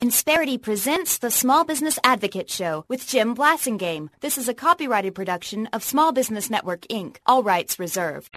Insperity presents the Small Business Advocate Show with Jim Blasingame. This is a copyrighted production of Small Business Network, Inc. All rights reserved.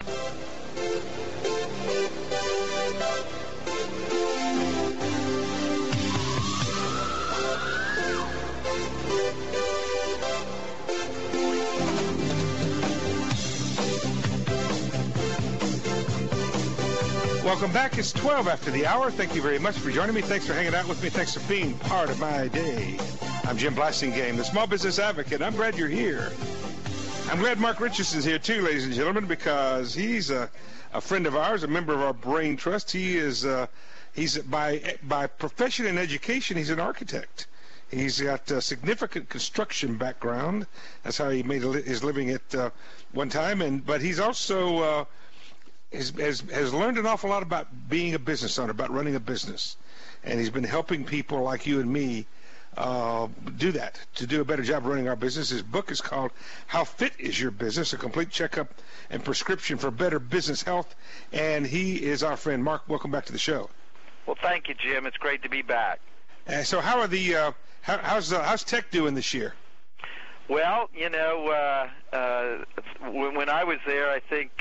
Welcome back. It's 12 after the hour. Thank you very much for joining me. Thanks for hanging out with me. Thanks for being part of my day. I'm Jim Blasingame, the Small Business Advocate. I'm glad you're here. I'm glad Mark Richardson's here too, ladies and gentlemen, because he's a friend of ours, a member of our Brain Trust. He is he's by profession and education, he's an architect. He's got a significant construction background. That's how he made his living at one time. But he's also has learned an awful lot about being a business owner, about running a business. And he's been helping people like you and me do that, to do a better job running our business. His book is called How Fit Is Your Business? A Complete Checkup and Prescription for Better Business Health. And he is our friend. Mark, welcome back to the show. Well, thank you, Jim. It's great to be back. So how are the how's tech doing this year? Well, you know, when I was there, I think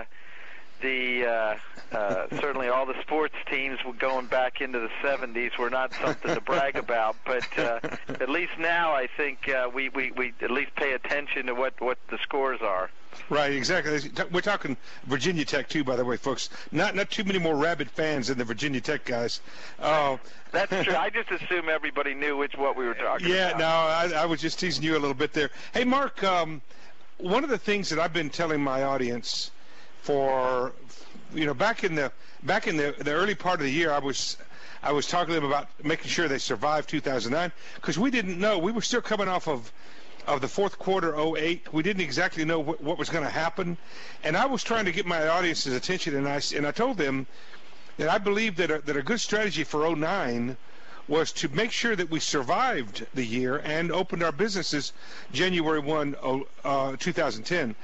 certainly all the sports teams were going back into the 70s were not something to brag about, but at least now I think we at least pay attention to what the scores are. Right, exactly. We're talking Virginia Tech too, by the way, folks. Not too many more rabid fans than the Virginia Tech guys. That's true. I just assume everybody knew what we were talking about. Yeah, no, I was just teasing you a little bit there. Hey, Mark, one of the things that I've been telling my audience for, you know, back in the early part of the year, I was talking to them about making sure they survived 2009, because we didn't know. We were still coming off of the fourth quarter 2008. We didn't exactly know what was going to happen, and I was trying to get my audience's attention, and I told them that I believe that a good strategy for 2009 was to make sure that we survived the year and opened our businesses January 1, 2010.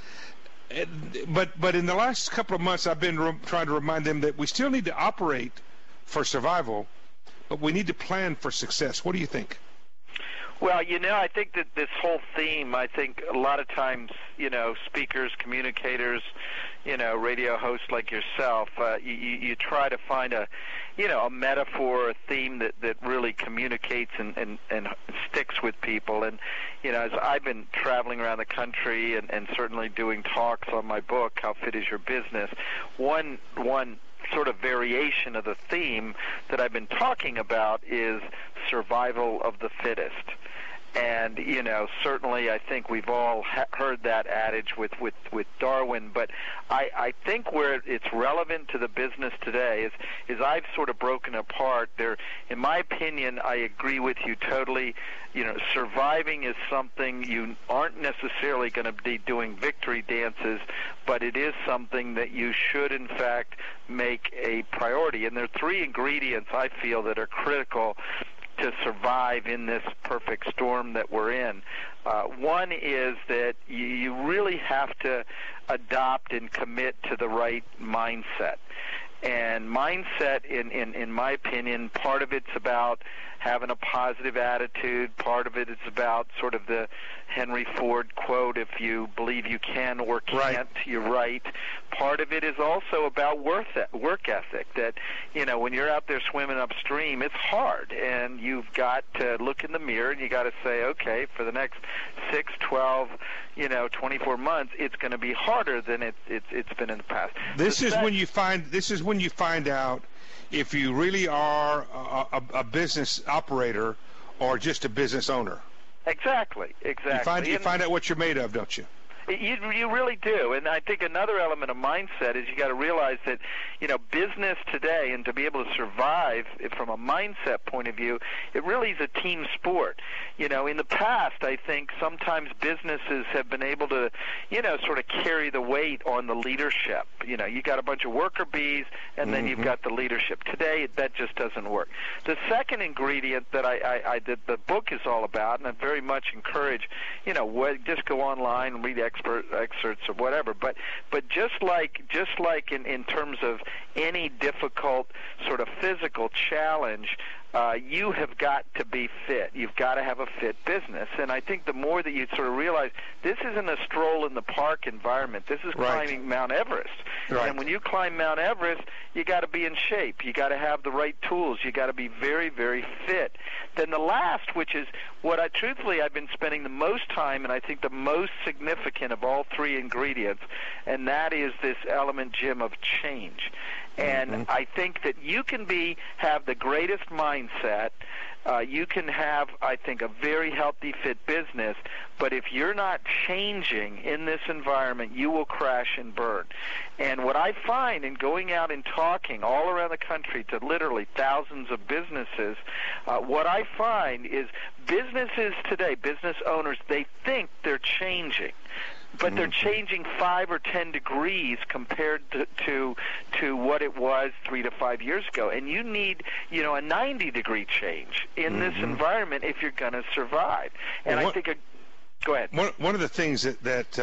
But in the last couple of months, I've been trying to remind them that we still need to operate for survival, but we need to plan for success. What do you think? Well, you know, I think that this whole theme, I think a lot of times, you know, speakers, communicators, you know, radio hosts like yourself, you try to find a metaphor, a theme that really communicates and sticks with people. And, you know, as I've been traveling around the country and certainly doing talks on my book, How Fit Is Your Business, one sort of variation of the theme that I've been talking about is survival of the fittest. And, you know, certainly I think we've all heard that adage with Darwin, but I think where it's relevant to the business today is I've sort of broken apart there. In my opinion, I agree with you totally. You know, surviving is something you aren't necessarily going to be doing victory dances, but it is something that you should, in fact, make a priority. And there are three ingredients I feel that are critical to survive in this perfect storm that we're in. One is that you really have to adopt and commit to the right mindset. And mindset, in my opinion, part of it's about having a positive attitude. Part of it is about sort of the Henry Ford quote, if you believe you can or can't, you're right. Part of it is also about work ethic, that, you know, when you're out there swimming upstream, it's hard, and you've got to look in the mirror and you got to say, okay, for the next 6, 12, 24 months, it's going to be harder than it's been in the past. This is when you find out if you really are a business operator or just a business owner. Exactly. You find out what you're made of, don't you? You really do. And I think another element of mindset is you got to realize that, you know, business today, and to be able to survive from a mindset point of view, it really is a team sport. You know, in the past, I think sometimes businesses have been able to, you know, sort of carry the weight on the leadership. You know, you got a bunch of worker bees, and then you've got the leadership. Today, that just doesn't work. The second ingredient that the book is all about, and I very much encourage, you know, just go online and read excerpts or whatever, but just like in terms of any difficult sort of physical challenge, you have got to be fit. You've got to have a fit business. And I think the more that you sort of realize this isn't a stroll in the park environment. This is climbing Mount Everest. Right. And when you climb Mount Everest, you got to be in shape. You got to have the right tools. You got to be very, very fit. Then the last, which is what truthfully I've been spending the most time, and I think the most significant of all three ingredients, and that is this element, Jim, of change. And I think that you can have the greatest mindset. You can have, I think, a very healthy, fit business. But if you're not changing in this environment, you will crash and burn. And what I find in going out and talking all around the country to literally thousands of businesses, what I find is businesses today, business owners, they think they're changing. But they're changing 5 or 10 degrees compared to what it was 3 to 5 years ago. And you need, a 90-degree change in this environment if you're going to survive. And I think go ahead. One of the things that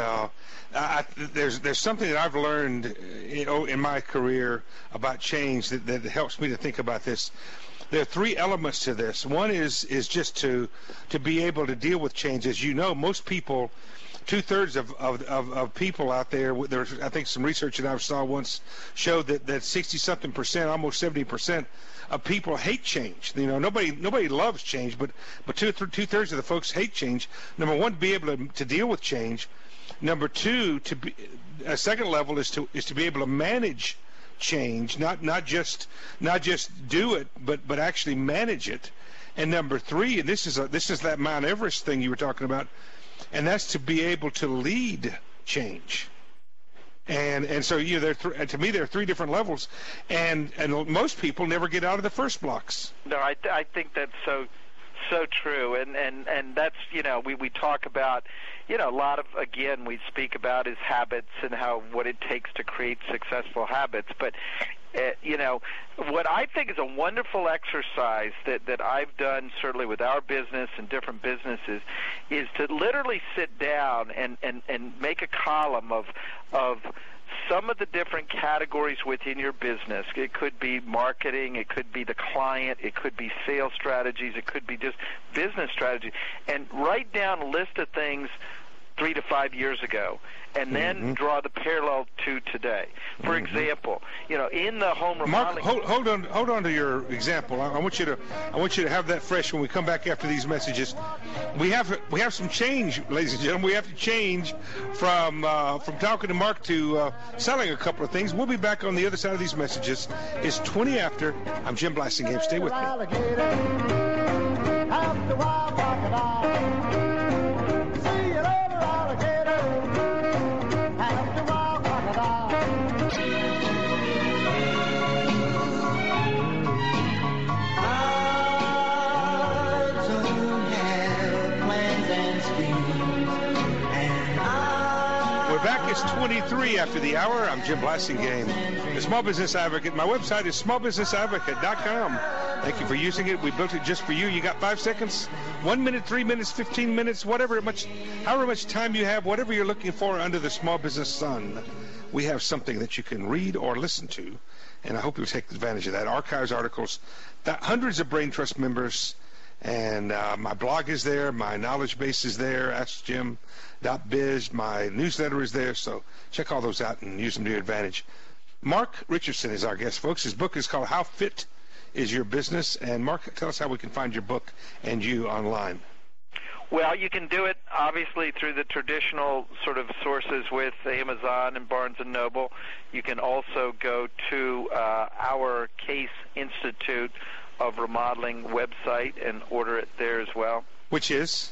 there's something that I've learned in my career about change that helps me to think about this. There are three elements to this. One is just to be able to deal with change. As you know, most people, 2/3 of people out there, there's, I think some research that I saw once showed that 60-something%, almost 70% of people hate change. Nobody loves change, but 2/3 of the folks hate change. Number one, to be able to deal with change. Number two, a second level is to be able to manage change, not just do it, but actually manage it. And number three, and this is that Mount Everest thing you were talking about, and that's to be able to lead change. And so to me there are three different levels, and most people never get out of the first blocks. No, I think that's so true, and that's we talk about a lot of, again, we speak about is habits and what it takes to create successful habits, but what I think is a wonderful exercise that I've done certainly with our business and different businesses is to literally sit down and make a column of some of the different categories within your business. It could be marketing, it could be the client, it could be sales strategies, it could be just business strategy, and write down a list of things 3 to 5 years ago, and then draw the parallel to today. For example, in the home remodeling. Mark, hold on to your example. I want you to have that fresh when we come back after these messages. We have some change, ladies and gentlemen. We have to change from talking to Mark to selling a couple of things. We'll be back on the other side of these messages. It's 20 after. I'm Jim Blasingame. Stay with me. It's 23 after the hour. I'm Jim Blasingame, the Small Business Advocate. My website is smallbusinessadvocate.com. Thank you for using it. We built it just for you. You got 5 seconds, 1 minute, 3 minutes, 15 minutes, however much time you have, whatever you're looking for under the small business sun. We have something that you can read or listen to, and I hope you'll take advantage of that. Archives, articles, hundreds of Brain Trust members. And my blog is there, my knowledge base is there, AskJim.biz, my newsletter is there, so check all those out and use them to your advantage. Mark Richardson is our guest, folks. His book is called How Fit Is Your Business? And Mark, tell us how we can find your book and you online. Well, you can do it, obviously, through the traditional sort of sources with Amazon and Barnes & Noble. You can also go to our Case Institute of Remodeling website and order it there as well. Which is?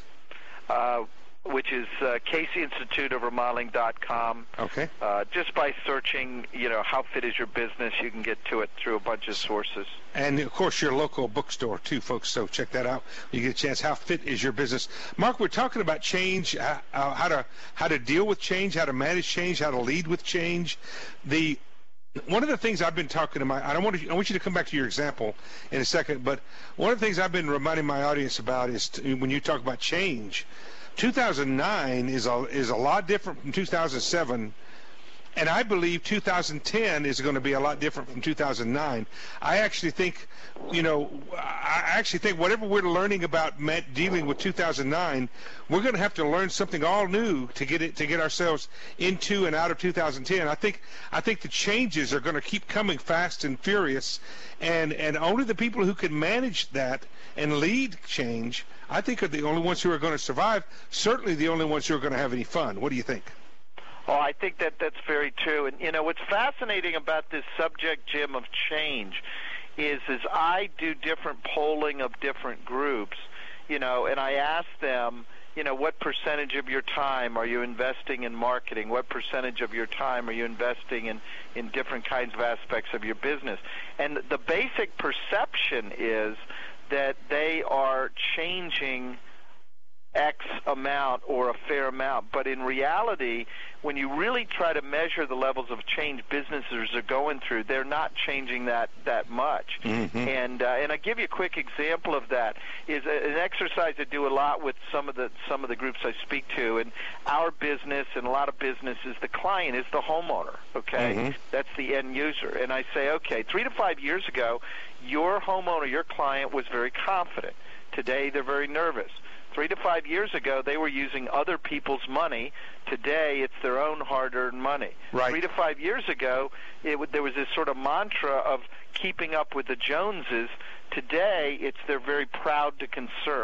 CaseInstituteofRemodeling.com. Okay. Just by searching, how fit is your business, you can get to it through a bunch of sources. And, of course, your local bookstore, too, folks, so check that out. You get a chance. How fit is your business? Mark, we're talking about change, how to deal with change, how to manage change, how to lead with change. One of the things I've been talking to I want you to come back to your example in a second, but one of the things I've been reminding my audience about is when you talk about change, 2009 is a lot different from 2007 And I believe 2010 is going to be a lot different from 2009. I actually think, whatever we're learning about dealing with 2009, we're going to have to learn something all new to get ourselves into and out of 2010. I think the changes are going to keep coming fast and furious, and only the people who can manage that and lead change, I think, are the only ones who are going to survive. Certainly the only ones who are going to have any fun. What do you think? Oh, I think that's very true. And, what's fascinating about this subject, Jim, of change is I do different polling of different groups, and I ask them, what percentage of your time are you investing in marketing? What percentage of your time are you investing in different kinds of aspects of your business? And the basic perception is that they are changing X amount or a fair amount. But in reality, when you really try to measure the levels of change businesses are going through, they're not changing that much. Mm-hmm. And I give you a quick example of that is an exercise I do a lot with some of the groups I speak to. And our business and a lot of businesses, the client is the homeowner. Okay, mm-hmm. That's the end user. And I say, okay, 3 to 5 years ago, your homeowner, your client was very confident. Today, they're very nervous. 3 to 5 years ago, they were using other people's money. Today, it's their own hard-earned money. Right. 3 to 5 years ago, there was this sort of mantra of keeping up with the Joneses. Today, they're very proud to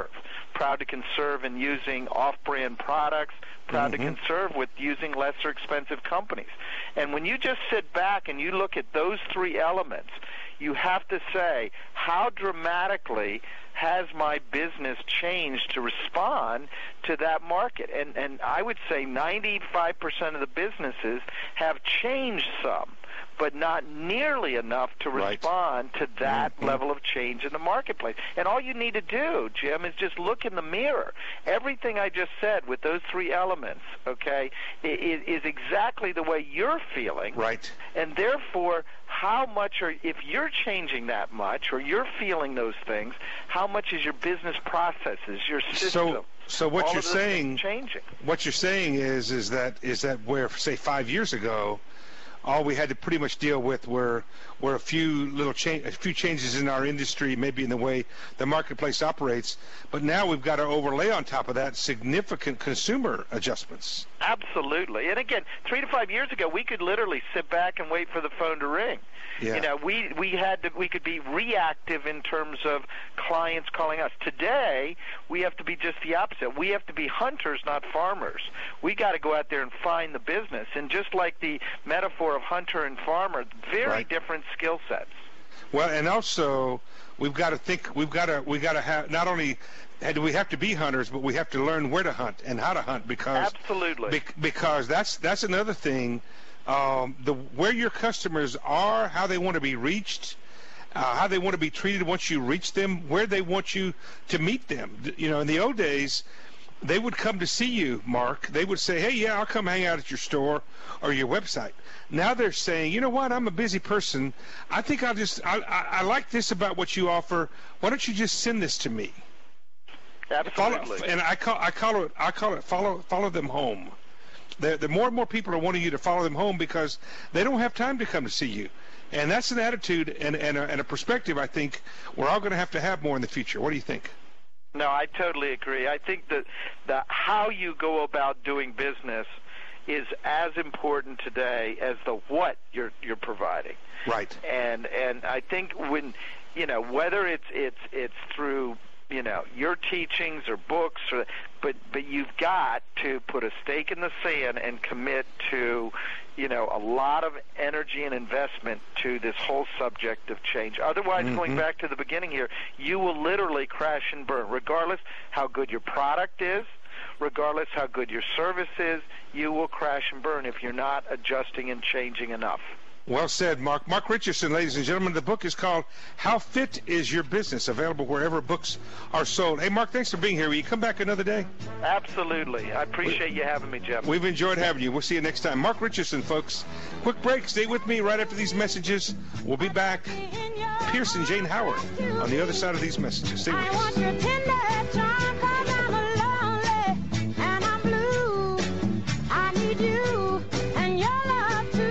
conserve in using off-brand products, proud mm-hmm. to conserve with using lesser expensive companies. And when you just sit back and you look at those three elements, you have to say, how dramatically has my business changed to respond to that market? And I would say 95% of the businesses have changed some, but not nearly enough to respond to that mm-hmm. level of change in the marketplace. And all you need to do, Jim, is just look in the mirror. Everything I just said with those three elements, okay, is exactly the way you're feeling. Right. And therefore, how much, or if you're changing that much, or you're feeling those things, how much is your business processes, your system? So what you're saying, changing. What you're saying is that where, say, 5 years ago, all we had to pretty much deal with were a few changes in our industry, maybe in the way the marketplace operates. But now we've got to overlay on top of that significant consumer adjustments. Absolutely. And again, 3 to 5 years ago, we could literally sit back and wait for the phone to ring. Yeah. We could be reactive in terms of clients calling us. Today, we have to be just the opposite. We have to be hunters, not farmers. We got to go out there and find the business. And just like the metaphor of hunter and farmer, very different skill sets. Well, and also we've got to think. We've got to have not only do we have to be hunters, but we have to learn where to hunt and how to hunt because because that's another thing. Where your customers are, how they want to be reached, how they want to be treated once you reach them, where they want you to meet them. In the old days, they would come to see you, Mark. They would say, hey, yeah, I'll come hang out at your store or your website. Now they're saying, you know what, I'm a busy person. I think I like this about what you offer. Why don't you just send this to me? Absolutely. And I call it follow them home. The more and more people are wanting you to follow them home because they don't have time to come to see you. And that's an attitude and a perspective I think we're all going to have more in the future. What do you think? No, I totally agree. I think that how you go about doing business is as important today as the what you're providing. Right. And I think when whether it's through your teachings or books, but you've got to put a stake in the sand and commit to a lot of energy and investment to this whole subject of change. Otherwise, mm-hmm. going back to the beginning here, you will literally crash and burn, regardless how good your product is, regardless how good your service is. You will crash and burn if you're not adjusting and changing enough. Well said, Mark. Mark Richardson, ladies and gentlemen. The book is called How Fit Is Your Business? Available wherever books are sold. Hey, Mark, thanks for being here. Will you come back another day? Absolutely. I appreciate you having me, Jeff. We've enjoyed having you. We'll see you next time. Mark Richardson, folks. Quick break. Stay with me right after these messages. We'll be back. Pierce and Jane Howard on the other side of these messages. Stay with us. I want your tender charm 'cause I'm lonely and I'm blue. I need you and your love too.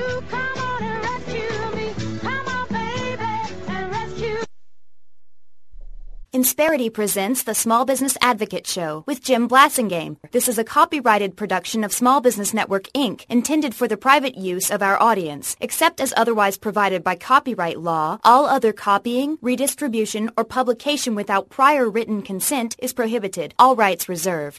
Insperity presents the Small Business Advocate Show with Jim Blasingame. This is a copyrighted production of Small Business Network, Inc., intended for the private use of our audience. Except as otherwise provided by copyright law, all other copying, redistribution, or publication without prior written consent is prohibited. All rights reserved.